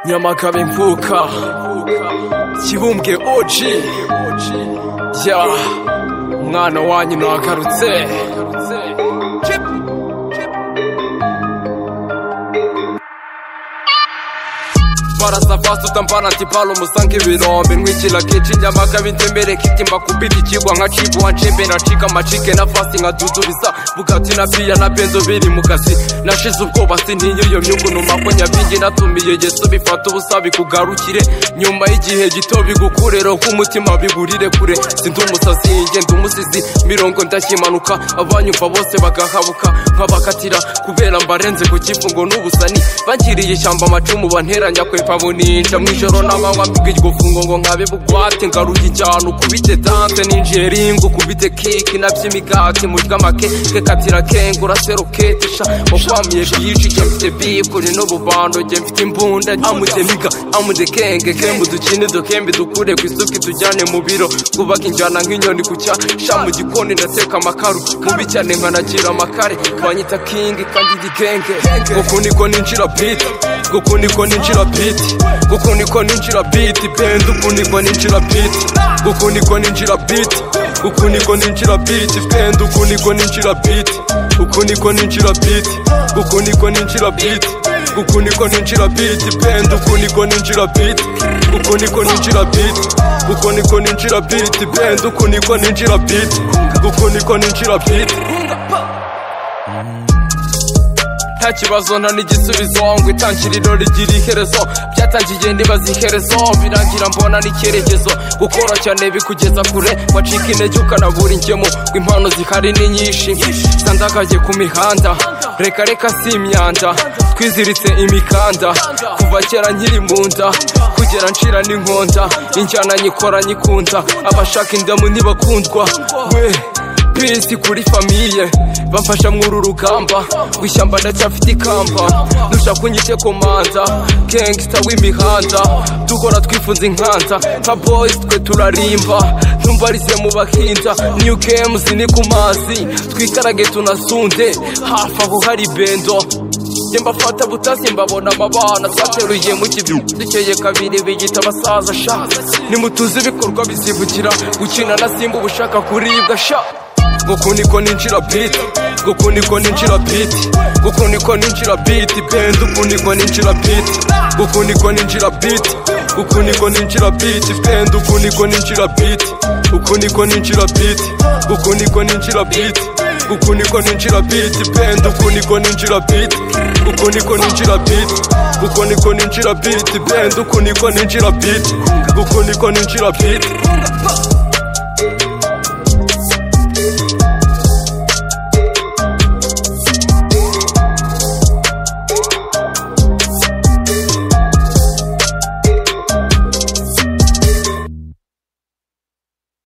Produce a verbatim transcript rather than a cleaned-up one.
Nyamagabe mvuka Kibumbwe O G ya umwana wanyu nagarutse Barasa fast utambana tipalo musange birombe nwikila kechi Nyamagabe ntembere kitimba kubiti kigwa nka chibu wanchembe na chika machike na fast nka dudubisa bugati na pia na benzo biri mukasi nashize ubwoba sintiyo iyo myugu numako nyabingi natumiye Yesu bifata ubusabi kugarukire nyuma y'igihe gito bigukurero kumutima bigurire kure sindi umusazi nge ndumusizi mirongo ndakimanuka abanyumva bose bagahabuka nkabakatira kubera mbarenze ku kifungo n'ubusani bangiriye ishyamba amacumu banteranya kwepa buninja mwijoro n'amanywa mbigiryo fungo ngo nkabe bugwate ngaruye cyane ukubite dance ninjiye ringo kubite kick naby'imigati mujwa make katira kengura seroketisha okwamiye byinshi cyafite bikuri no bubando nge mfite imbunda amude miga amude kenge kembu dukine dokembe dukure kwisuki tujyane mu biro kubaka injana nk'inyoni kucya sha mu gikoni ndateka amakaru mubi cyane nkanagira amakare banyita king kandi gikenge uko niko ninjira beat uko niko ninjira beat uko niko ninjira beat bend uko niko ninjira beat uko niko ninjira beat uko niko ninjira beat bend uko niko ninjira beat uko niko ninjira beat uko niko ninjira beat uko niko ninjira beat bend uko niko ninjira beat uko niko ninjira beat uko niko ninjira beat bend uko niko ninjira beat uko niko ninjira beat nta kibazo nta n'igisubizo ngo itangiriro rigira iherezo byatangiye ndibaza iherezo birangira mbona n'icyerekezo gukora cyane bikugeza kure wacika intege ukanabura ingemo ngo impano zihari ni nyinshi sandagaye ku mihanda reka reka si imyanda twiziritse imikanda kuva kera nkiri mu nda kugera nshira n'inkonda injyana nyikora nyikunda abashaka indamu ntibakundwa we Pisi kuri famiye bamfasha mwuru rugamba wishyamba ndacyafite ikamba nushaka kunyite komanda gangster w'imihanda dukora twifunze inkanda nka boys twe turarimba ntumbarize mu bahinda new games ni ku mazi twikarage tunasunde hafi aho hari bendo Jemba fata butasi mbabona amabana twateruye mu kibyu dukeye kabiri bigita abasaza sha nimutuze ibikorwa bizivukira gukina na simba ubushaka kuribwa sha Uko niko ninjira beat uko niko ninjira beat uko niko ninjira beat bend uko niko ninjira beat uko niko ninjira beat uko niko ninjira beat bend uko niko ninjira beat uko niko ninjira beat uko niko ninjira beat uko niko ninjira beat bend uko niko ninjira beat uko niko ninjira beat uko niko ninjira beat bend uko niko ninjira beat uko niko ninjira beat